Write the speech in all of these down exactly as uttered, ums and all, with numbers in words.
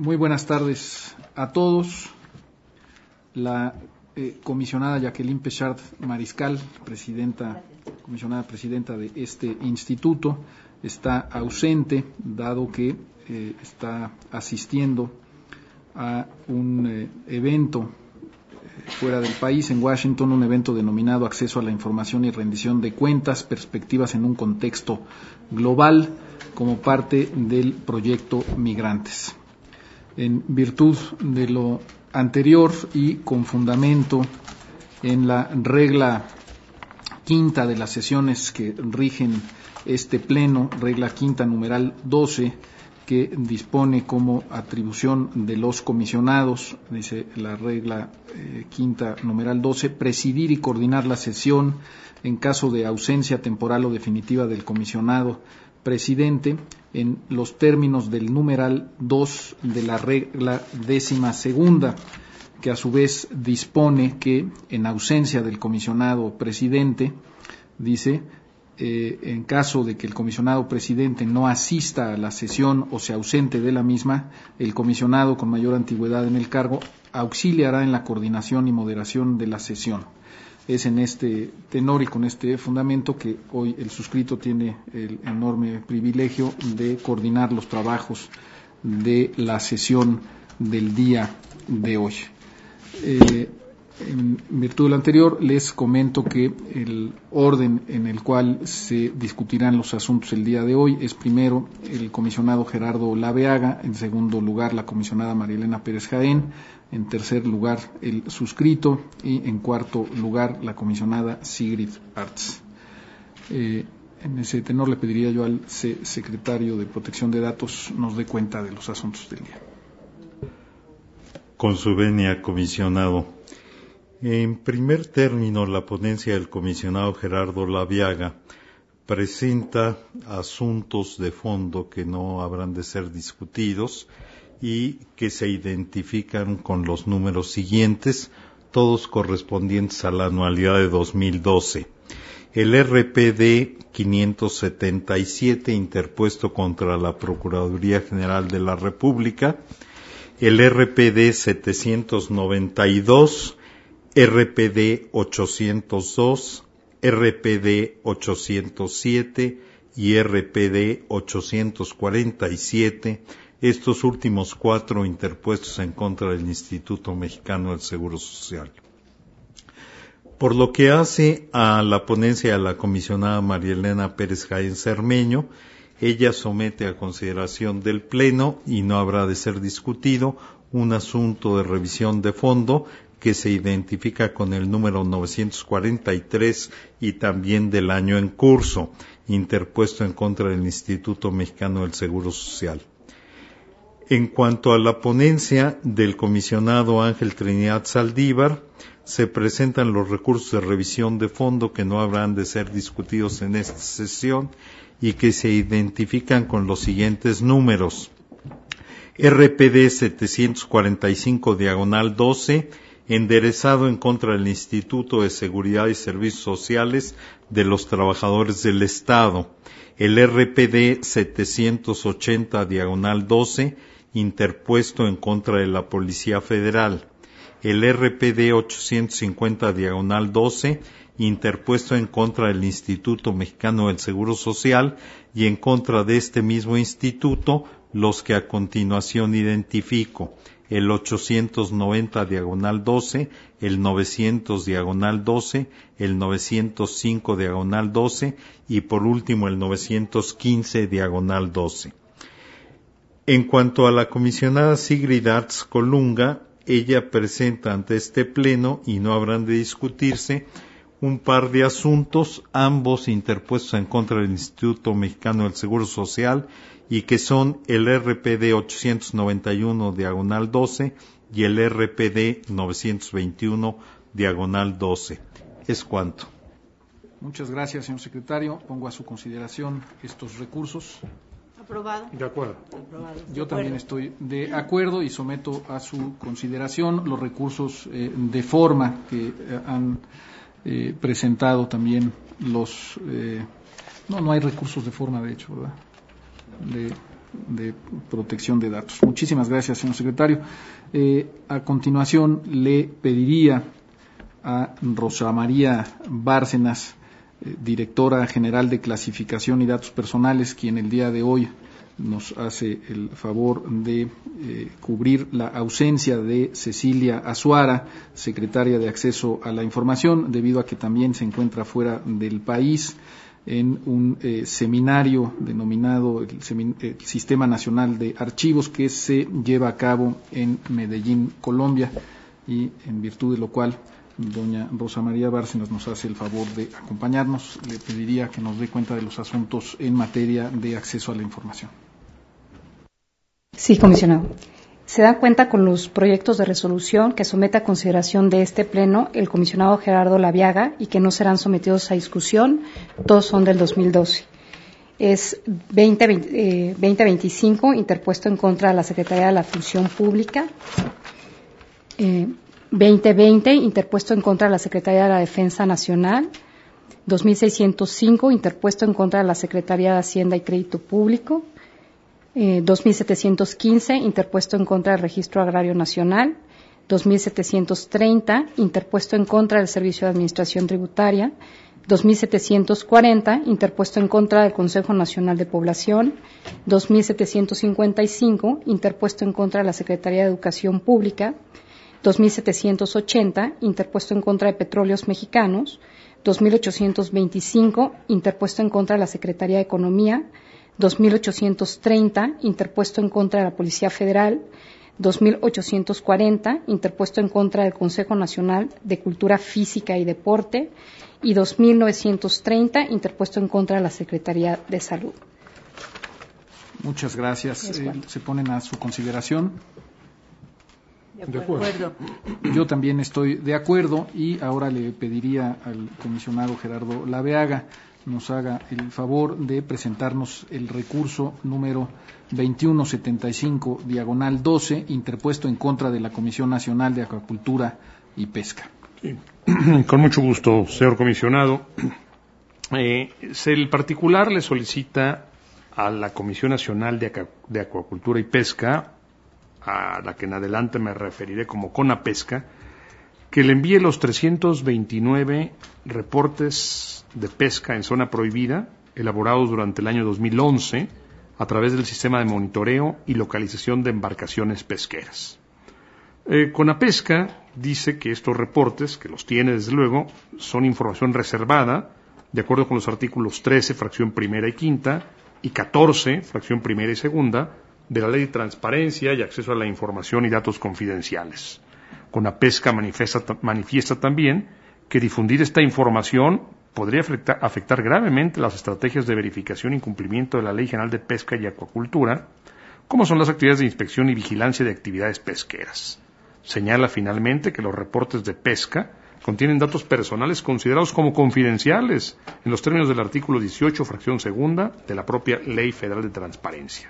Muy buenas tardes a todos. La eh, comisionada Jacqueline Pechard Mariscal, presidenta, comisionada presidenta de este instituto, está ausente, dado que eh, está asistiendo a un eh, evento eh, fuera del país, en Washington, un evento denominado Acceso a la Información y Rendición de Cuentas, perspectivas en un contexto global, como parte del proyecto Migrantes. En virtud de lo anterior y con fundamento en la regla quinta de las sesiones que rigen este pleno, regla quinta numeral doce, que dispone como atribución de los comisionados, dice la regla eh, quinta numeral doce, presidir y coordinar la sesión en caso de ausencia temporal o definitiva del comisionado presidente, en los términos del numeral dos de la regla décima segunda, que a su vez dispone que en ausencia del comisionado presidente, dice, eh, en caso de que el comisionado presidente no asista a la sesión o se ausente de la misma, el comisionado con mayor antigüedad en el cargo auxiliará en la coordinación y moderación de la sesión. Es en este tenor y con este fundamento que hoy el suscrito tiene el enorme privilegio de coordinar los trabajos de la sesión del día de hoy. Eh, en virtud de lo anterior, les comento que el orden en el cual se discutirán los asuntos el día de hoy es primero el comisionado Gerardo Laveaga, en segundo lugar la comisionada María Elena Pérez Jaén, en tercer lugar el suscrito y en cuarto lugar la comisionada Sigrid Arts. Eh, en ese tenor le pediría yo al secretario de Protección de Datos nos dé cuenta de los asuntos del día. Con su venia, comisionado. En primer término, la ponencia del comisionado Gerardo Laveaga presenta asuntos de fondo que no habrán de ser discutidos y que se identifican con los números siguientes, todos correspondientes a la anualidad de dos mil doce. El R P D quinientos setenta y siete, interpuesto contra la Procuraduría General de la República, el R P D setecientos noventa y dos, R P D ochocientos dos, R P D ochocientos siete y R P D ochocientos cuarenta y siete, estos últimos cuatro interpuestos en contra del Instituto Mexicano del Seguro Social. Por lo que hace a la ponencia de la comisionada María Elena Pérez Jaén Cermeño, ella somete a consideración del Pleno, y no habrá de ser discutido, un asunto de revisión de fondo que se identifica con el número novecientos cuarenta y tres y también del año en curso, interpuesto en contra del Instituto Mexicano del Seguro Social. En cuanto a la ponencia del comisionado Ángel Trinidad Saldívar, se presentan los recursos de revisión de fondo que no habrán de ser discutidos en esta sesión y que se identifican con los siguientes números. R P D setecientos cuarenta y cinco diagonal doce, enderezado en contra del Instituto de Seguridad y Servicios Sociales de los Trabajadores del Estado. El R P D setecientos ochenta diagonal doce, interpuesto en contra de la Policía Federal. El R P D ochocientos cincuenta diagonal doce, interpuesto en contra del Instituto Mexicano del Seguro Social y en contra de este mismo instituto, los que a continuación identifico: el ochocientos noventa diagonal doce, el novecientos diagonal doce, el novecientos cinco diagonal doce y por último el novecientos quince diagonal doce. En cuanto a la comisionada Sigrid Arts Colunga, ella presenta ante este pleno, y no habrán de discutirse, un par de asuntos, ambos interpuestos en contra del Instituto Mexicano del Seguro Social, y que son el R P D ochocientos noventa y uno diagonal doce y el R P D novecientos veintiuno diagonal doce. Es cuanto. Muchas gracias, señor secretario. Pongo a su consideración estos recursos. Aprobado. De acuerdo. Aprobado. Yo también estoy de acuerdo y someto a su consideración los recursos eh, de forma que eh, han eh, presentado también los... Eh, no, no hay recursos de forma, de hecho, ¿verdad? De, de Protección de Datos. Muchísimas gracias, señor secretario. Eh, a continuación, le pediría a Rosa María Bárcenas, eh, directora general de Clasificación y Datos Personales, quien el día de hoy nos hace el favor de eh, cubrir la ausencia de Cecilia Azuara, secretaria de Acceso a la Información, debido a que también se encuentra fuera del país en un eh, seminario denominado el, Semin- el Sistema Nacional de Archivos, que se lleva a cabo en Medellín, Colombia, y en virtud de lo cual doña Rosa María Bárcenas nos hace el favor de acompañarnos. Le pediría que nos dé cuenta de los asuntos en materia de acceso a la información. Sí, comisionado. Se da cuenta con los proyectos de resolución que somete a consideración de este Pleno el comisionado Gerardo Laviaga y que no serán sometidos a discusión. Todos son del dos mil doce. Es veinte veinticinco, interpuesto en contra de la Secretaría de la Función Pública. Eh, veinte veinte, interpuesto en contra de la Secretaría de la Defensa Nacional. dos mil seiscientos cinco, interpuesto en contra de la Secretaría de Hacienda y Crédito Público. Eh, dos mil setecientos quince, interpuesto en contra del Registro Agrario Nacional. dos mil setecientos treinta, interpuesto en contra del Servicio de Administración Tributaria. dos mil setecientos cuarenta, interpuesto en contra del Consejo Nacional de Población. dos mil setecientos cincuenta y cinco, interpuesto en contra de la Secretaría de Educación Pública. dos mil setecientos ochenta, interpuesto en contra de Petróleos Mexicanos. dos mil ochocientos veinticinco, interpuesto en contra de la Secretaría de Economía. dos mil ochocientos treinta, interpuesto en contra de la Policía Federal. dos mil ochocientos cuarenta, interpuesto en contra del Consejo Nacional de Cultura Física y Deporte. Y dos mil novecientos treinta, interpuesto en contra de la Secretaría de Salud. Muchas gracias. Eh, se ponen a su consideración. De acuerdo. Yo también estoy de acuerdo y ahora le pediría al comisionado Gerardo Laviaga nos haga el favor de presentarnos el recurso número veintiuno setenta y cinco, diagonal doce, interpuesto en contra de la Comisión Nacional de Acuacultura y Pesca. Sí. Con mucho gusto, señor comisionado. Eh, el particular le solicita a la Comisión Nacional de, Acu- de Acuacultura y Pesca, a la que en adelante me referiré como CONAPESCA, que le envíe los trescientos veintinueve reportes de pesca en zona prohibida, elaborados durante el año dos mil once, a través del sistema de monitoreo y localización de embarcaciones pesqueras. Eh, CONAPESCA dice que estos reportes, que los tiene desde luego, son información reservada, de acuerdo con los artículos trece, fracción primera y quinta, y catorce, fracción primera y segunda, de la Ley de Transparencia y Acceso a la Información y Datos Confidenciales. CONAPESCA manifiesta, manifiesta también que difundir esta información podría afectar, afectar gravemente las estrategias de verificación y cumplimiento de la Ley General de Pesca y Acuacultura, como son las actividades de inspección y vigilancia de actividades pesqueras. Señala finalmente que los reportes de pesca contienen datos personales considerados como confidenciales en los términos del artículo dieciocho, fracción segunda, de la propia Ley Federal de Transparencia.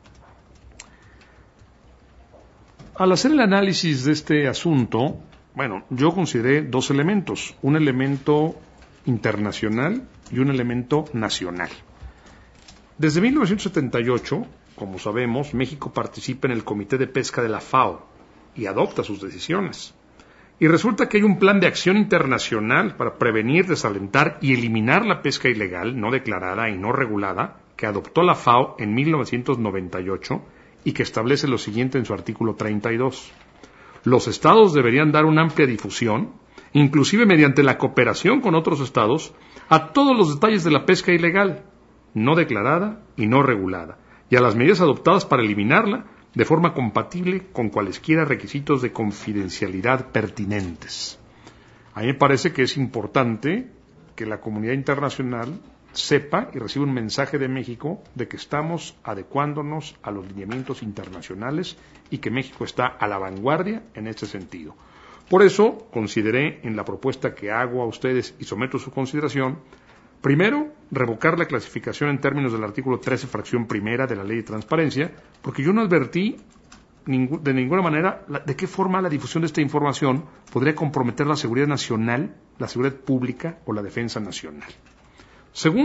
Al hacer el análisis de este asunto, bueno, yo consideré dos elementos, un elemento internacional y un elemento nacional. Desde mil novecientos setenta y ocho, como sabemos, México participa en el Comité de Pesca de la FAO y adopta sus decisiones. Y resulta que hay un plan de acción internacional para prevenir, desalentar y eliminar la pesca ilegal, no declarada y no regulada, que adoptó la FAO en mil novecientos noventa y ocho y que establece lo siguiente en su artículo treinta y dos. Los estados deberían dar una amplia difusión, inclusive mediante la cooperación con otros estados, a todos los detalles de la pesca ilegal, no declarada y no regulada, y a las medidas adoptadas para eliminarla de forma compatible con cualesquiera requisitos de confidencialidad pertinentes. A mí me parece que es importante que la comunidad internacional sepa y reciba un mensaje de México de que estamos adecuándonos a los lineamientos internacionales y que México está a la vanguardia en este sentido. Por eso consideré en la propuesta que hago a ustedes y someto a su consideración, primero, revocar la clasificación en términos del artículo trece, fracción primera de la Ley de Transparencia, porque yo no advertí ningú- de ninguna manera la, de qué forma la difusión de esta información podría comprometer la seguridad nacional, la seguridad pública o la defensa nacional. Segundo,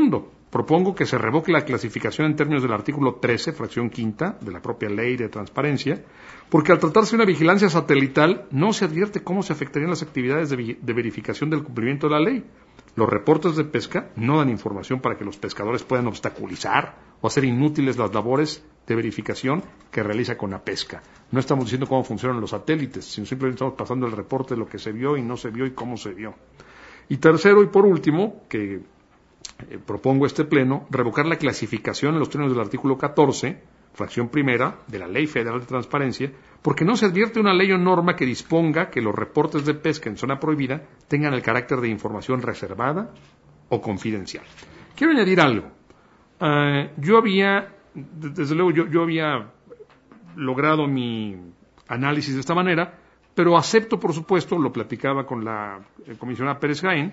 propongo que se revoque la clasificación en términos del artículo trece, fracción quinta, de la propia ley de transparencia, porque al tratarse de una vigilancia satelital no se advierte cómo se afectarían las actividades de, de verificación del cumplimiento de la ley. Los reportes de pesca no dan información para que los pescadores puedan obstaculizar o hacer inútiles las labores de verificación que realiza Conapesca. No estamos diciendo cómo funcionan los satélites, sino simplemente estamos pasando el reporte de lo que se vio y no se vio y cómo se vio. Y tercero y por último, que eh, propongo este pleno, revocar la clasificación en los términos del artículo catorce, fracción primera, de la Ley Federal de Transparencia, porque no se advierte una ley o norma que disponga que los reportes de pesca en zona prohibida tengan el carácter de información reservada o confidencial. Quiero añadir algo. Uh, yo había, desde luego, yo, yo había logrado mi análisis de esta manera, pero acepto, por supuesto, lo platicaba con la eh, comisionada Pérez Jaén,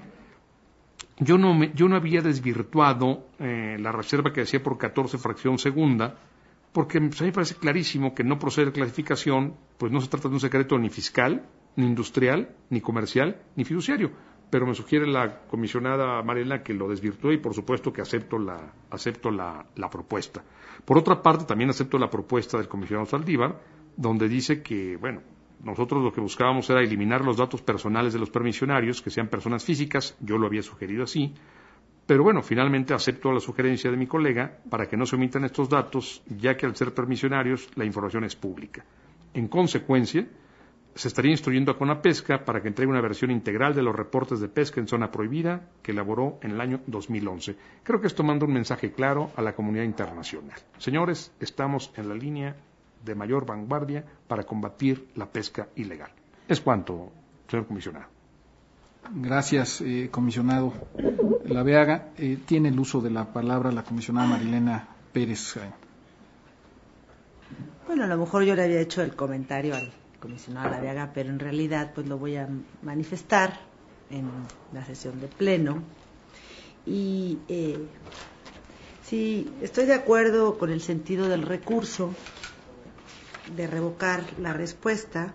yo no, me, yo no había desvirtuado eh, la reserva que hacía por catorce, fracción segunda, porque pues, a mí me parece clarísimo que no procede de clasificación, pues no se trata de un secreto ni fiscal, ni industrial, ni comercial, ni fiduciario. Pero me sugiere la comisionada Mariela que lo desvirtúe y por supuesto que acepto la, acepto la, la propuesta. Por otra parte, también acepto la propuesta del comisionado Saldívar, donde dice que, bueno, nosotros lo que buscábamos era eliminar los datos personales de los permisionarios, que sean personas físicas, yo lo había sugerido así, pero bueno, finalmente acepto la sugerencia de mi colega para que no se omitan estos datos, ya que al ser permisionarios la información es pública. En consecuencia, se estaría instruyendo a Conapesca para que entregue una versión integral de los reportes de pesca en zona prohibida que elaboró en el año dos mil once. Creo que esto manda un mensaje claro a la comunidad internacional. Señores, estamos en la línea de mayor vanguardia para combatir la pesca ilegal. Es cuanto, señor comisionado. Gracias, eh, comisionado Laveaga. Eh, tiene el uso de la palabra la comisionada Marilena Pérez. Bueno, a lo mejor yo le había hecho el comentario al comisionado Laveaga, pero en realidad pues lo voy a manifestar en la sesión de pleno. Y eh, sí, estoy de acuerdo con el sentido del recurso de revocar la respuesta,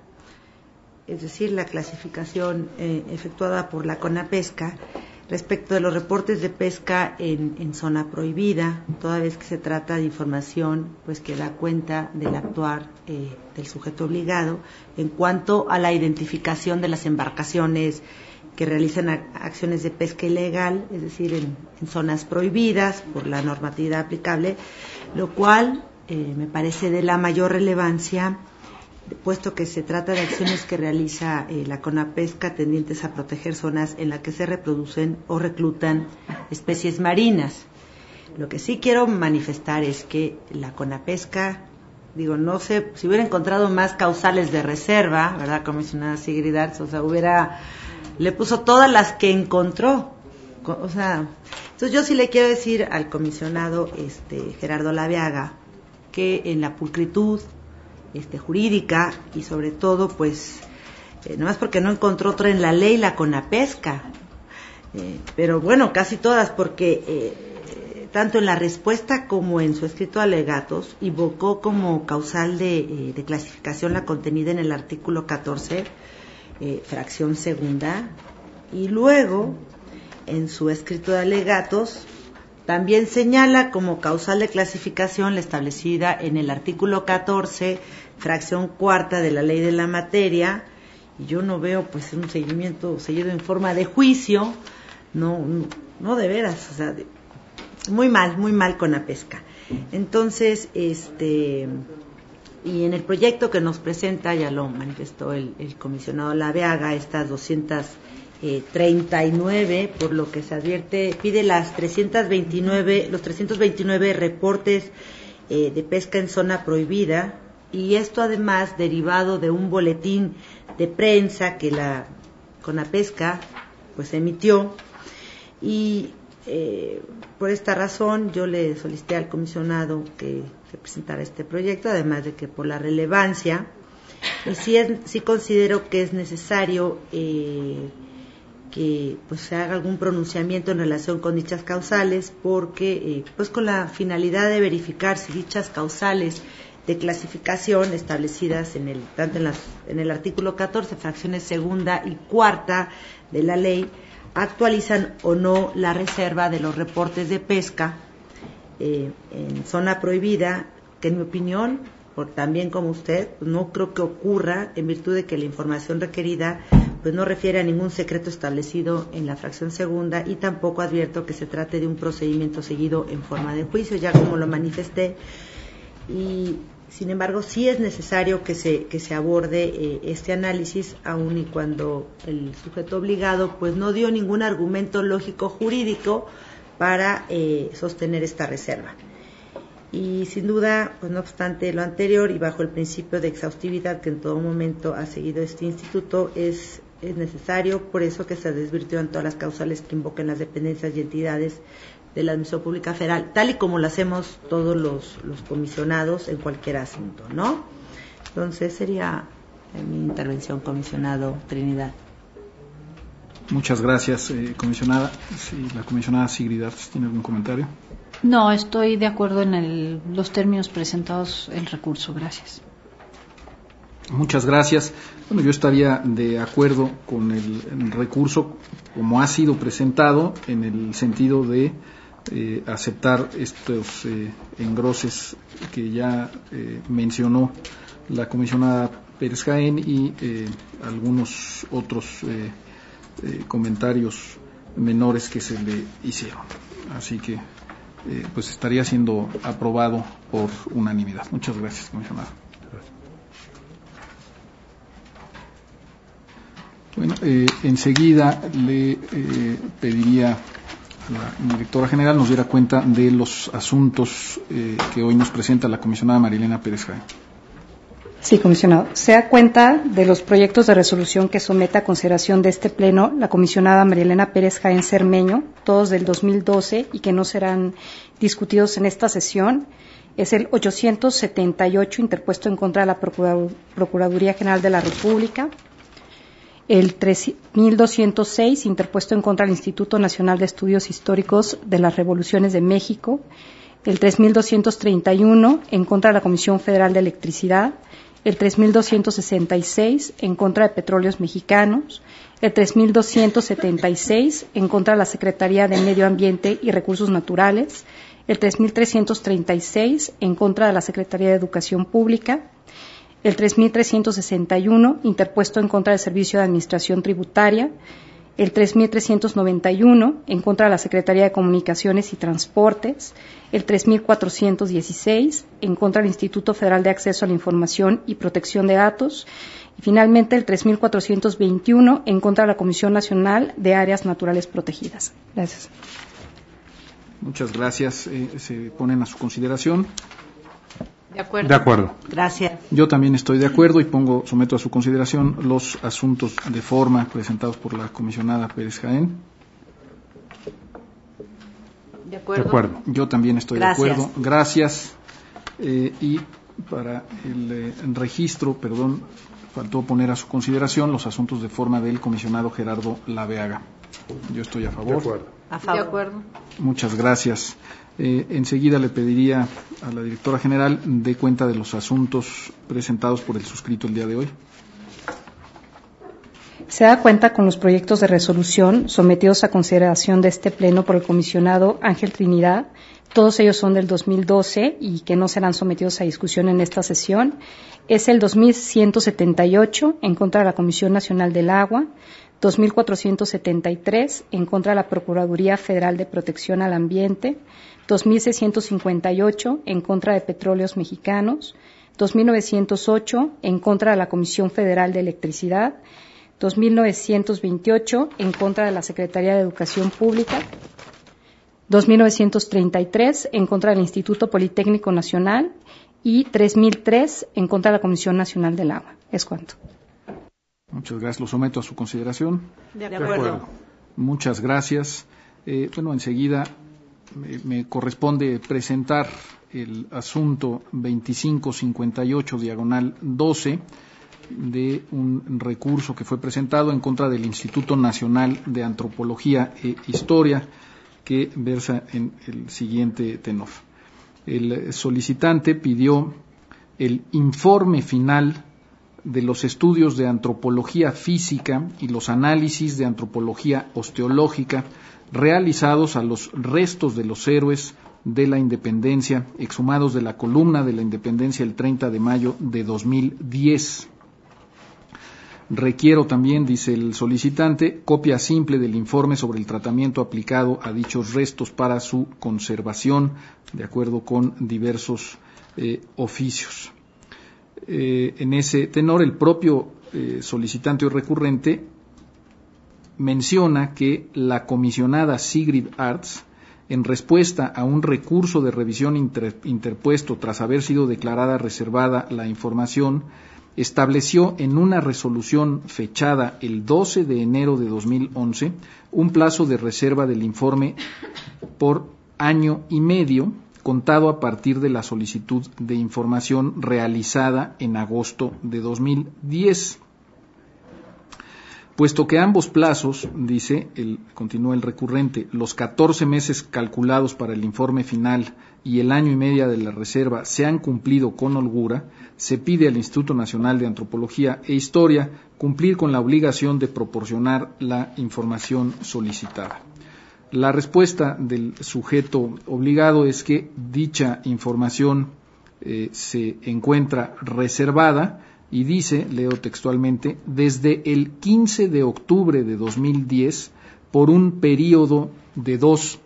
es decir, la clasificación eh, efectuada por la Conapesca respecto de los reportes de pesca en, en zona prohibida, toda vez que se trata de información pues que da cuenta del actuar eh, del sujeto obligado en cuanto a la identificación de las embarcaciones que realizan a, acciones de pesca ilegal, es decir, en, en zonas prohibidas por la normatividad aplicable, lo cual eh, me parece de la mayor relevancia, puesto que se trata de acciones que realiza eh, la Conapesca tendientes a proteger zonas en las que se reproducen o reclutan especies marinas. Lo que sí quiero manifestar es que la Conapesca, digo, no sé, si hubiera encontrado más causales de reserva, ¿verdad, comisionada Sigrid Arts? O sea, hubiera, le puso todas las que encontró. O sea, entonces yo sí le quiero decir al comisionado este Gerardo Laveaga que en la pulcritud Este, jurídica y sobre todo pues eh, no más porque no encontró otra en la ley la Conapesca, eh, pero bueno, casi todas, porque eh, tanto en la respuesta como en su escrito de alegatos invocó como causal de, eh, de clasificación la contenida en el artículo catorce, eh, fracción segunda, y luego en su escrito de alegatos también señala como causal de clasificación la establecida en el artículo catorce, fracción cuarta de la ley de la materia, y yo no veo pues un seguimiento seguido en forma de juicio, no, no, no de veras, o sea, de, muy mal, muy mal con la pesca. Entonces, este, y en el proyecto que nos presenta, ya lo manifestó el, el comisionado Laveaga, estas doscientas Eh, treinta y nueve, por lo que se advierte, pide las trescientas veintinueve, los trescientos veintinueve reportes eh, de pesca en zona prohibida, y esto además derivado de un boletín de prensa que la Conapesca pues emitió, y eh, por esta razón yo le solicité al comisionado que se presentara este proyecto, además de que por la relevancia, y sí, es, sí considero que es necesario eh, que pues se haga algún pronunciamiento en relación con dichas causales, porque eh, pues con la finalidad de verificar si dichas causales de clasificación establecidas en el tanto en, las, en el artículo catorce, fracciones segunda y cuarta de la ley, actualizan o no la reserva de los reportes de pesca eh, en zona prohibida, que en mi opinión, por, también como usted, pues no creo que ocurra, en virtud de que la información requerida pues no refiere a ningún secreto establecido en la fracción segunda, y tampoco advierto que se trate de un procedimiento seguido en forma de juicio, ya como lo manifesté. Y sin embargo sí es necesario que se que se aborde eh, este análisis, aun y cuando el sujeto obligado pues no dio ningún argumento lógico jurídico para eh, sostener esta reserva. Y sin duda, pues no obstante lo anterior y bajo el principio de exhaustividad que en todo momento ha seguido este instituto, es, es necesario por eso que se desvirtúen todas las causales que invoquen las dependencias y entidades de la Administración Pública Federal, tal y como lo hacemos todos los, los comisionados en cualquier asunto, ¿no? Entonces sería mi intervención, comisionado Trinidad. Muchas gracias, eh, comisionada. Sí, la comisionada Sigrid Artes, ¿tiene algún comentario? No, estoy de acuerdo en el, los términos presentados el recurso. Gracias. Muchas gracias. Bueno, yo estaría de acuerdo con el, el recurso como ha sido presentado, en el sentido de eh, aceptar estos eh, engroses que ya eh, mencionó la comisionada Pérez Jaén y eh, algunos otros eh, eh, comentarios menores que se le hicieron. Así que eh, pues estaría siendo aprobado por unanimidad. Muchas gracias, comisionada. Bueno, eh, enseguida le eh, pediría a la directora general nos diera cuenta de los asuntos eh, que hoy nos presenta la comisionada Marilena Pérez Jaén. Sí, comisionado. Se da cuenta de los proyectos de resolución que somete a consideración de este Pleno la comisionada Marilena Pérez Jaén Cermeño, todos del dos mil doce y que no serán discutidos en esta sesión. Es el ochocientos setenta y ocho, interpuesto en contra de la Procuraduría General de la República. El tres mil doscientos seis, interpuesto en contra del Instituto Nacional de Estudios Históricos de las Revoluciones de México. El tres mil doscientos treinta y uno, en contra de la Comisión Federal de Electricidad. El tres mil doscientos sesenta y seis, en contra de Petróleos Mexicanos. El tres mil doscientos setenta y seis, en contra de la Secretaría de Medio Ambiente y Recursos Naturales. El tres mil trescientos treinta y seis, en contra de la Secretaría de Educación Pública. El tres mil trescientos sesenta y uno, interpuesto en contra del Servicio de Administración Tributaria. El tres mil trescientos noventa y uno, en contra de la Secretaría de Comunicaciones y Transportes. El tres mil cuatrocientos dieciséis, en contra del Instituto Federal de Acceso a la Información y Protección de Datos. Y finalmente el tres mil cuatrocientos veintiuno, en contra de la Comisión Nacional de Áreas Naturales Protegidas. Gracias. Muchas gracias. Eh, se ponen a su consideración. De acuerdo. De acuerdo. Gracias. Yo también estoy de acuerdo y pongo, someto a su consideración los asuntos de forma presentados por la comisionada Pérez Jaén. De acuerdo. De acuerdo. Yo también estoy Gracias. de acuerdo. Gracias. Eh, y para el eh, registro, perdón, faltó poner a su consideración los asuntos de forma del comisionado Gerardo Laveaga. Yo estoy a favor. De acuerdo. A favor. De acuerdo. Muchas gracias. Eh, enseguida le pediría a la directora general dé cuenta de los asuntos presentados por el suscrito el día de hoy. Se da cuenta con los proyectos de resolución sometidos a consideración de este Pleno por el comisionado Ángel Trinidad. Todos ellos son del dos mil doce y que no serán sometidos a discusión en esta sesión. Es el dos mil ciento setenta y ocho, en contra de la Comisión Nacional del Agua. dos mil cuatrocientos setenta y tres, en contra de la Procuraduría Federal de Protección al Ambiente. dos mil seiscientos cincuenta y ocho, en contra de Petróleos Mexicanos. dos mil novecientos ocho, en contra de la Comisión Federal de Electricidad. dos mil novecientos veintiocho, en contra de la Secretaría de Educación Pública. dos mil novecientos treinta y tres, en contra del Instituto Politécnico Nacional. Y tres mil tres, en contra de la Comisión Nacional del Agua. Es cuanto. Muchas gracias. Lo someto a su consideración. De acuerdo. De acuerdo. Muchas gracias. Eh, bueno, enseguida me, me corresponde presentar el asunto veinticinco cincuenta y ocho, diagonal doce, de un recurso que fue presentado en contra del Instituto Nacional de Antropología e Historia, que versa en el siguiente tenor. El solicitante pidió el informe final de los estudios de antropología física y los análisis de antropología osteológica realizados a los restos de los héroes de la Independencia, exhumados de la columna de la Independencia el treinta de mayo de dos mil diez. Requiero también, dice el solicitante, copia simple del informe sobre el tratamiento aplicado a dichos restos para su conservación, de acuerdo con diversos eh, oficios. Eh, en ese tenor, el propio eh, solicitante o recurrente menciona que la comisionada Sigrid Arts, en respuesta a un recurso de revisión inter, interpuesto tras haber sido declarada reservada la información, estableció en una resolución fechada el doce de enero de dos mil once un plazo de reserva del informe por año y medio, contado a partir de la solicitud de información realizada en agosto de dos mil diez. Puesto que ambos plazos, dice, el, continúa el recurrente, los catorce meses calculados para el informe final y el año y medio de la reserva se han cumplido con holgura, se pide al Instituto Nacional de Antropología e Historia cumplir con la obligación de proporcionar la información solicitada. La respuesta del sujeto obligado es que dicha información eh, se encuentra reservada y dice, leo textualmente, desde el quince de octubre de dos mil diez por un periodo de dos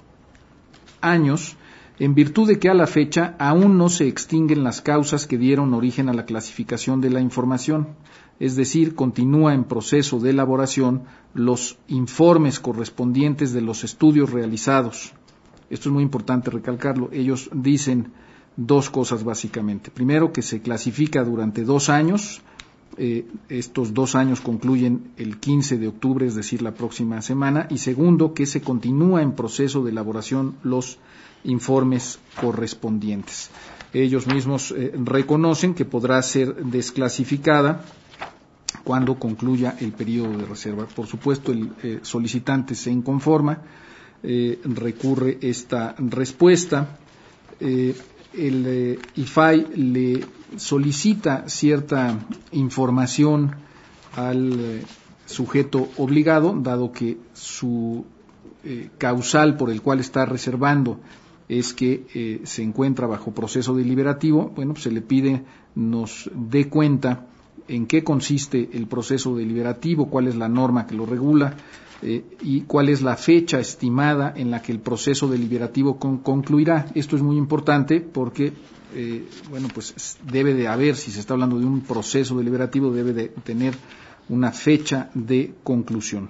años, en virtud de que a la fecha aún no se extinguen las causas que dieron origen a la clasificación de la información, es decir, continúa en proceso de elaboración los informes correspondientes de los estudios realizados. Esto es muy importante recalcarlo. Ellos dicen dos cosas básicamente. Primero, que se clasifica durante dos años. Eh, estos dos años concluyen el quince de octubre, es decir, la próxima semana. Y segundo, que se continúa en proceso de elaboración los informes correspondientes. Ellos mismos eh, reconocen que podrá ser desclasificada cuando concluya el periodo de reserva. Por supuesto, el eh, solicitante se inconforma, eh, recurre esta respuesta. Eh, el eh, I F A I le solicita cierta información al eh, sujeto obligado, dado que su eh, causal por el cual está reservando es que eh, se encuentra bajo proceso deliberativo. Bueno, pues se le pide nos dé cuenta en qué consiste el proceso deliberativo, cuál es la norma que lo regula eh, y cuál es la fecha estimada en la que el proceso deliberativo con, concluirá. Esto es muy importante porque, eh, bueno, pues debe de haber, si se está hablando de un proceso deliberativo, debe de tener una fecha de conclusión.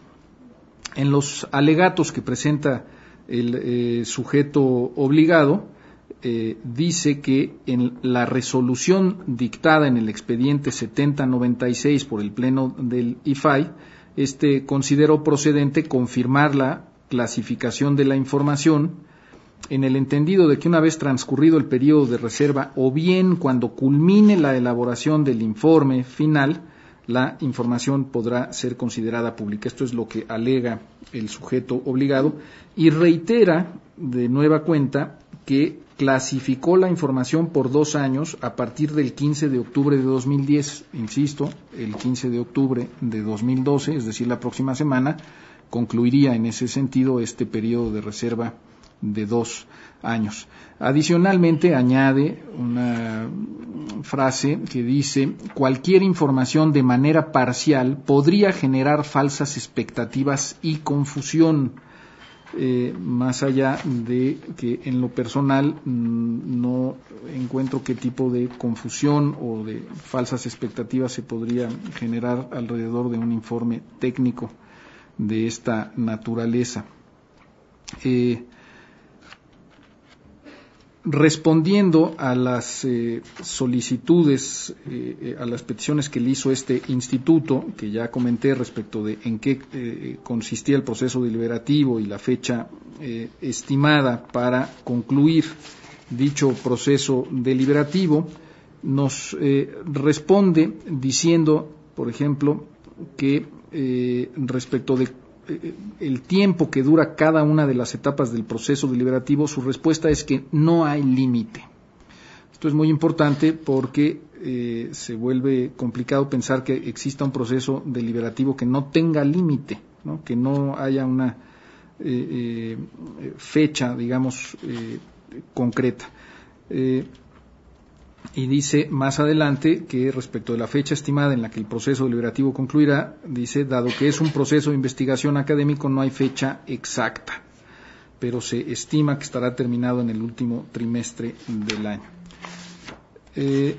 En los alegatos que presenta el eh, sujeto obligado, Eh, dice que en la resolución dictada en el expediente setenta noventa y seis por el Pleno del I F A I, este consideró procedente confirmar la clasificación de la información en el entendido de que una vez transcurrido el periodo de reserva o bien cuando culmine la elaboración del informe final, la información podrá ser considerada pública. Esto es lo que alega el sujeto obligado y reitera de nueva cuenta que clasificó la información por dos años a partir del quince de octubre de dos mil diez, insisto, el quince de octubre de dos mil doce, es decir, la próxima semana, concluiría en ese sentido este periodo de reserva de dos años. Adicionalmente, añade una frase que dice: cualquier información de manera parcial podría generar falsas expectativas y confusión. Eh, más allá de que en lo personal mmm, no encuentro qué tipo de confusión o de falsas expectativas se podría generar alrededor de un informe técnico de esta naturaleza. Eh, Respondiendo a las eh, solicitudes, eh, a las peticiones que le hizo este instituto, que ya comenté respecto de en qué eh, consistía el proceso deliberativo y la fecha eh, estimada para concluir dicho proceso deliberativo, nos eh, responde diciendo, por ejemplo, que eh, respecto de el tiempo que dura cada una de las etapas del proceso deliberativo, su respuesta es que no hay límite. Esto es muy importante porque eh, se vuelve complicado pensar que exista un proceso deliberativo que no tenga límite, ¿no? Que no haya una eh, eh, fecha, digamos, eh, concreta. Eh, y dice más adelante que respecto de la fecha estimada en la que el proceso deliberativo concluirá, dice, dado que es un proceso de investigación académico, no hay fecha exacta, pero se estima que estará terminado en el último trimestre del año. Eh,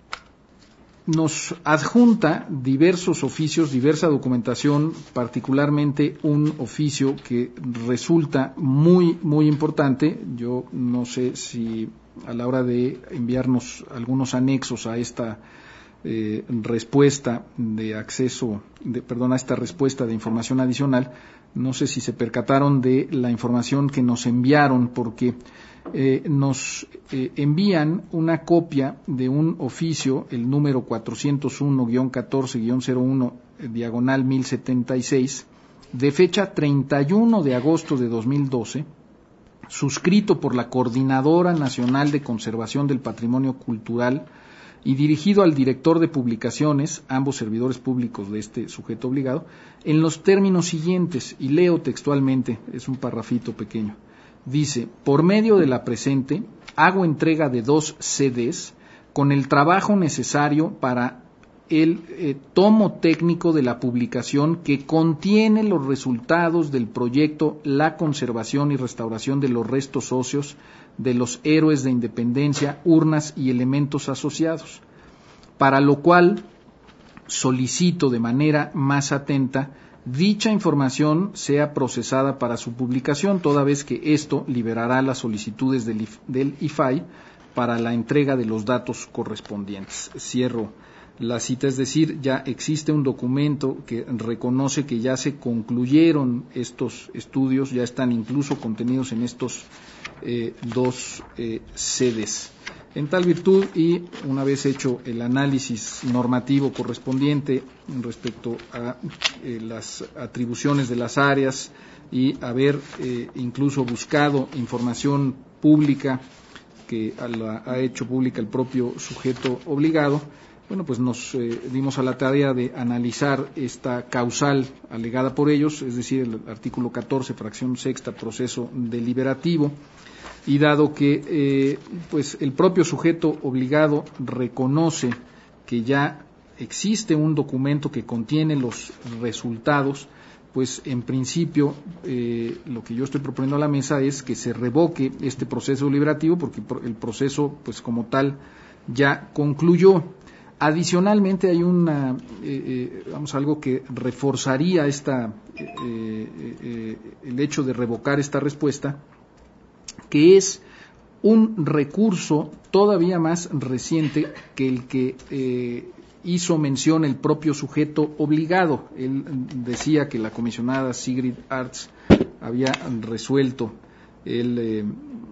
nos adjunta diversos oficios, diversa documentación, particularmente un oficio que resulta muy, muy importante. Yo no sé si a la hora de enviarnos algunos anexos a esta eh, respuesta de acceso, de, perdón, a esta respuesta de información adicional, no sé si se percataron de la información que nos enviaron, porque eh, nos eh, envían una copia de un oficio, el número cuatrocientos uno guión catorce guión cero uno, eh, diagonal mil setenta y seis, de fecha treinta y uno de agosto de dos mil doce, suscrito por la Coordinadora Nacional de Conservación del Patrimonio Cultural y dirigido al director de publicaciones, ambos servidores públicos de este sujeto obligado, en los términos siguientes, y leo textualmente, es un parrafito pequeño. Dice, por medio de la presente, hago entrega de dos C Ds con el trabajo necesario para el eh, tomo técnico de la publicación que contiene los resultados del proyecto La conservación y restauración de los restos óseos de los héroes de independencia, urnas y elementos asociados, para lo cual solicito de manera más atenta dicha información sea procesada para su publicación, toda vez que esto liberará las solicitudes del, del I F A I para la entrega de los datos correspondientes. Cierro la cita, es decir, ya existe un documento que reconoce que ya se concluyeron estos estudios, ya están incluso contenidos en estos eh, dos eh, sedes. En tal virtud, y una vez hecho el análisis normativo correspondiente respecto a eh, las atribuciones de las áreas y haber eh, incluso buscado información pública que la ha hecho pública el propio sujeto obligado, bueno, pues nos eh, dimos a la tarea de analizar esta causal alegada por ellos, es decir, el artículo catorce, fracción sexta, proceso deliberativo, y dado que eh, pues el propio sujeto obligado reconoce que ya existe un documento que contiene los resultados, pues en principio eh, lo que yo estoy proponiendo a la mesa es que se revoque este proceso deliberativo, porque el proceso pues como tal ya concluyó. Adicionalmente hay una, eh, eh, vamos, algo que reforzaría esta, eh, eh, eh, el hecho de revocar esta respuesta, que es un recurso todavía más reciente que el que eh, hizo mención el propio sujeto obligado. Él decía que la comisionada Sigrid Arts había resuelto el, eh,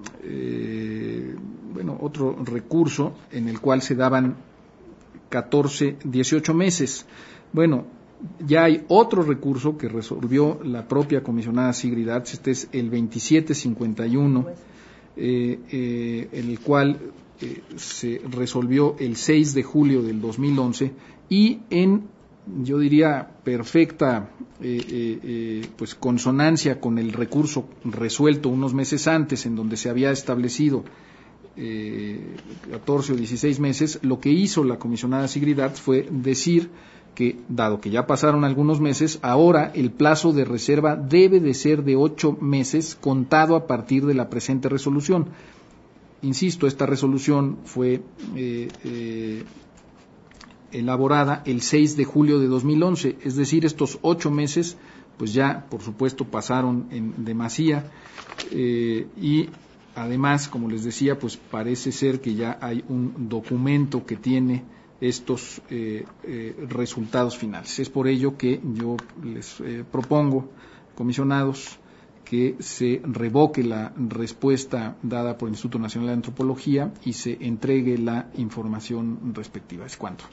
eh, bueno, otro recurso en el cual se daban catorce, dieciocho meses. Bueno, ya hay otro recurso que resolvió la propia comisionada Sigrid Arts, este es el veintisiete cincuenta y uno, eh, eh, el cual eh, se resolvió el seis de julio del dos mil once y en, yo diría, perfecta eh, eh, eh, pues consonancia con el recurso resuelto unos meses antes, en donde se había establecido Eh, catorce o dieciséis meses, lo que hizo la comisionada Sigrid Arts fue decir que, dado que ya pasaron algunos meses, ahora el plazo de reserva debe de ser de ocho meses contado a partir de la presente resolución. Insisto, esta resolución fue eh, eh, elaborada el seis de julio de dos mil once, es decir, estos ocho meses pues ya por supuesto pasaron en demasía eh, y además, como les decía, pues parece ser que ya hay un documento que tiene estos eh, eh, resultados finales. Es por ello que yo les eh, propongo, comisionados, que se revoque la respuesta dada por el Instituto Nacional de Antropología y se entregue la información respectiva. ¿Es cuánto?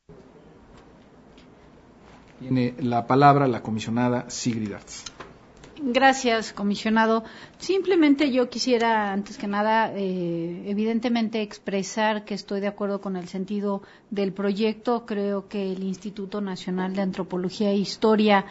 Tiene la palabra la comisionada Sigrid Arts. Gracias, comisionado. Simplemente yo quisiera, antes que nada, eh, evidentemente expresar que estoy de acuerdo con el sentido del proyecto. Creo que el Instituto Nacional de Antropología e Historia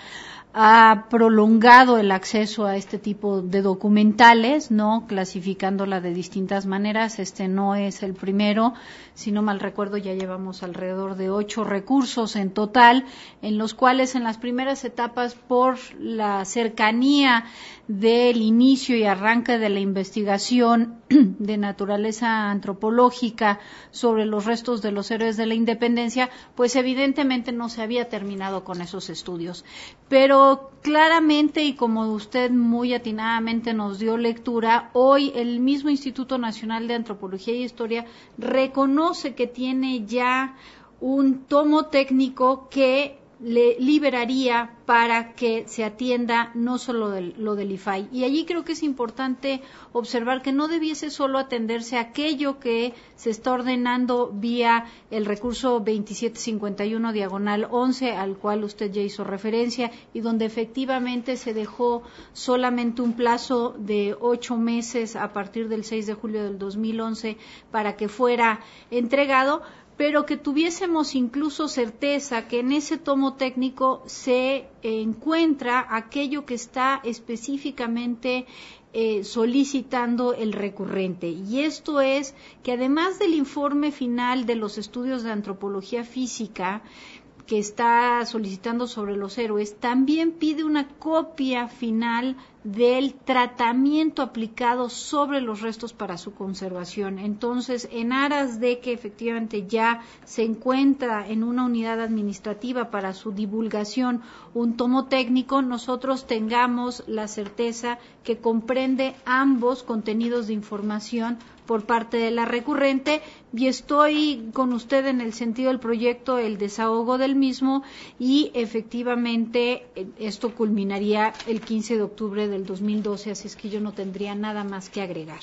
ha prolongado el acceso a este tipo de documentales, ¿no? Clasificándola de distintas maneras. Este no es el primero. Si no mal recuerdo, ya llevamos alrededor de ocho recursos en total, en los cuales en las primeras etapas, por la cercanía del inicio y arranque de la investigación de naturaleza antropológica sobre los restos de los héroes de la independencia, pues evidentemente no se había terminado con esos estudios. Pero claramente, y como usted muy atinadamente nos dio lectura, hoy el mismo Instituto Nacional de Antropología y Historia reconoce que tiene ya un tomo técnico que le liberaría para que se atienda no solo del, lo del I F A I. Y allí creo que es importante observar que no debiese solo atenderse a aquello que se está ordenando vía el recurso veintisiete cincuenta y uno diagonal once, al cual usted ya hizo referencia, y donde efectivamente se dejó solamente un plazo de ocho meses a partir del seis de julio del dos mil once para que fuera entregado, pero que tuviésemos incluso certeza que en ese tomo técnico se encuentra aquello que está específicamente eh, solicitando el recurrente. Y esto es que además del informe final de los estudios de antropología física que está solicitando sobre los héroes, también pide una copia final del tratamiento aplicado sobre los restos para su conservación. Entonces, en aras de que efectivamente ya se encuentra en una unidad administrativa para su divulgación un tomo técnico, nosotros tengamos la certeza que comprende ambos contenidos de información por parte de la recurrente, y estoy con usted en el sentido del proyecto, el desahogo del mismo, y efectivamente esto culminaría el quince de octubre del dos mil doce, así es que yo no tendría nada más que agregar.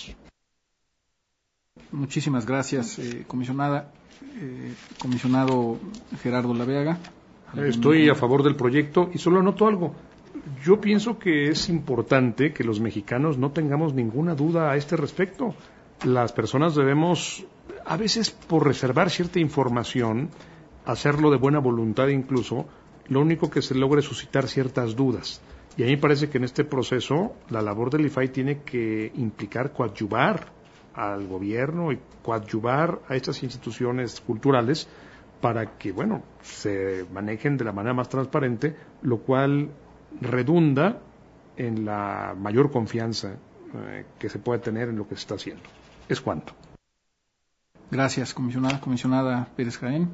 Muchísimas gracias, eh, comisionada. Eh, comisionado Gerardo Laviaga. Estoy a favor del proyecto y solo anoto algo. Yo pienso que es importante que los mexicanos no tengamos ninguna duda a este respecto. Las personas debemos, a veces por reservar cierta información, hacerlo de buena voluntad incluso, lo único que se logra es suscitar ciertas dudas. Y a mí me parece que en este proceso la labor del I F A I tiene que implicar coadyuvar al gobierno y coadyuvar a estas instituciones culturales para que, bueno, se manejen de la manera más transparente, lo cual redunda en la mayor confianza eh, que se puede tener en lo que se está haciendo. Es cuanto. Gracias, comisionada. Comisionada Pérez Jaén.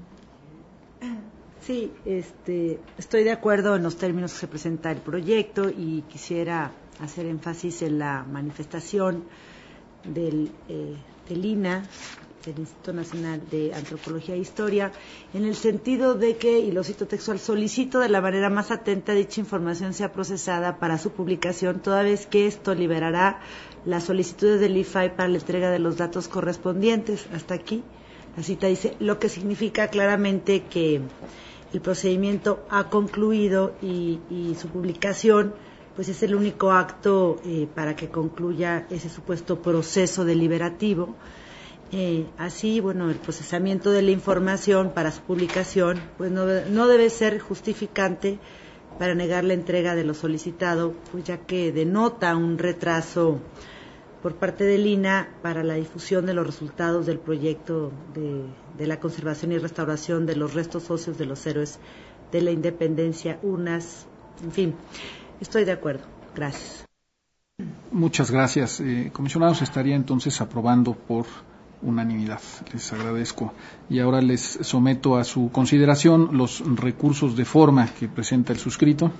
Sí, este, estoy de acuerdo en los términos que se presenta el proyecto y quisiera hacer énfasis en la manifestación del, eh, del I N A, del Instituto Nacional de Antropología e Historia, en el sentido de que, y lo cito textual, solicito de la manera más atenta dicha información sea procesada para su publicación, toda vez que esto liberará las solicitudes del I F A I para la entrega de los datos correspondientes. Hasta aquí la cita dice, lo que significa claramente que el procedimiento ha concluido y, y su publicación pues es el único acto eh, para que concluya ese supuesto proceso deliberativo. Eh, así, bueno, el procesamiento de la información para su publicación pues no, no debe ser justificante para negar la entrega de lo solicitado, pues ya que denota un retraso por parte del I N A para la difusión de los resultados del proyecto de, de la conservación y restauración de los restos óseos de los héroes de la independencia, urnas, en fin, estoy de acuerdo. Gracias. Muchas gracias. Eh, comisionados, estaría entonces aprobando por unanimidad. Les agradezco. Y ahora les someto a su consideración los recursos de forma que presenta el suscrito.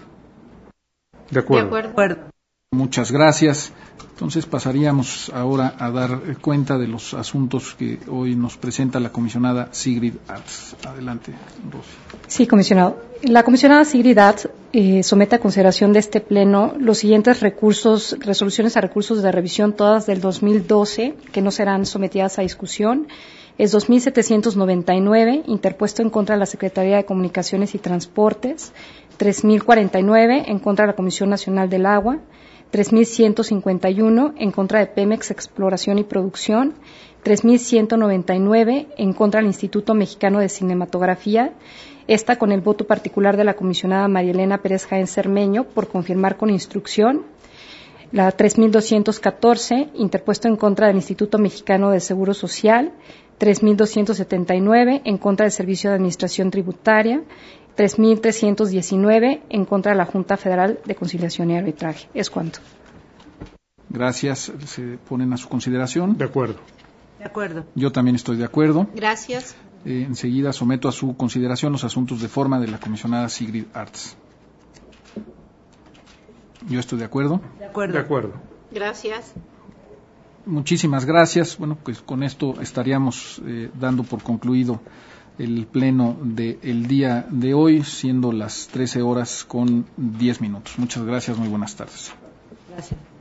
De acuerdo. De acuerdo. Muchas gracias. Entonces pasaríamos ahora a dar cuenta de los asuntos que hoy nos presenta la comisionada Sigrid Arts. Adelante, Rosy. Sí, comisionado. La comisionada Sigrid Arts eh, somete a consideración de este pleno los siguientes recursos, resoluciones a recursos de revisión, todas del dos mil doce, que no serán sometidas a discusión. es dos mil setecientos noventa y nueve, interpuesto en contra de la Secretaría de Comunicaciones y Transportes, tres mil cuarenta y nueve, en contra de la Comisión Nacional del Agua, tres mil ciento cincuenta y uno, en contra de Pemex Exploración y Producción, tres mil ciento noventa y nueve, en contra del Instituto Mexicano de Cinematografía, esta con el voto particular de la comisionada María Elena Pérez Jaén Cermeño por confirmar con instrucción, la tres mil doscientos catorce, interpuesto en contra del Instituto Mexicano de Seguro Social, tres mil doscientos setenta y nueve, en contra del Servicio de Administración Tributaria, tres mil trescientos diecinueve, en contra de la Junta Federal de Conciliación y Arbitraje. Es cuanto. Gracias. Se ponen a su consideración. De acuerdo. De acuerdo. Yo también estoy de acuerdo. Gracias. Eh, enseguida someto a su consideración los asuntos de forma de la comisionada Sigrid Arts. Yo estoy de acuerdo. De acuerdo. De acuerdo. Gracias. Muchísimas gracias. Bueno, pues con esto estaríamos eh, dando por concluido el pleno del día de hoy, siendo las trece horas con diez minutos. Muchas gracias, muy buenas tardes. Gracias.